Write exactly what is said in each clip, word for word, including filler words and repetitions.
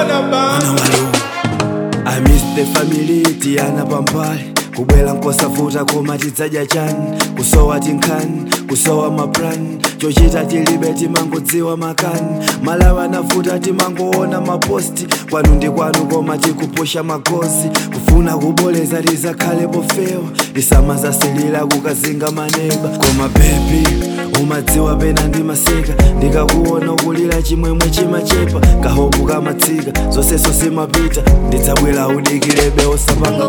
I miss the family tiana pambali kubwela nkosavuta koma tidzaja chani kusowa tinkhani kusowa maplan chochita tilibe timangodziwa makani malawa navuta timangoona maposti kwanu ndi kwanu koma tikupusha magozi kufuna kuboleza lizakhale pofewa lisamazasilira kukazinga maneba koma baby umadziwa pena ndimaseka ndikakuona kulira chimwemwe chimachepa kahobu kamatsika zonseso simapita ndidzabwera udikilebe osapanga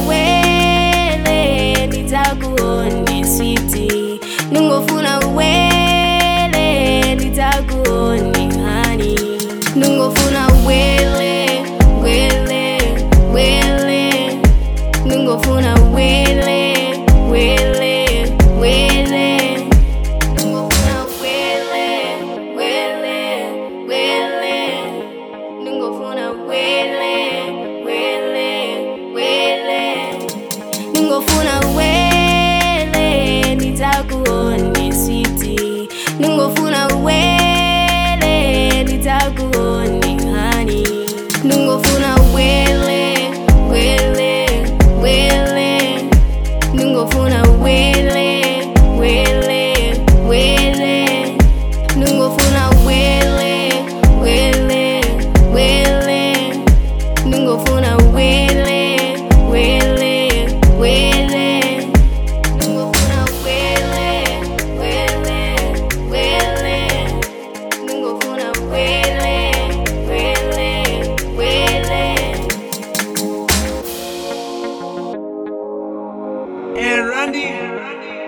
nitakuone sweetie, ningofuna wele, nitakuone honey, ningofuna wele, wele, wele, ningofuna wele, wele, wele, ningofuna wele, wele, wele, ningofuna wele, wele, wele, ningofuna wele. Nitakuone sweetie, ningofuna wele, nitakuone honey, ningofuna wele, wele, wele, ningofuna wele, wele, wele, ningofuna wele, wele, wele, ningofuna wele, wele, wele. And Randy.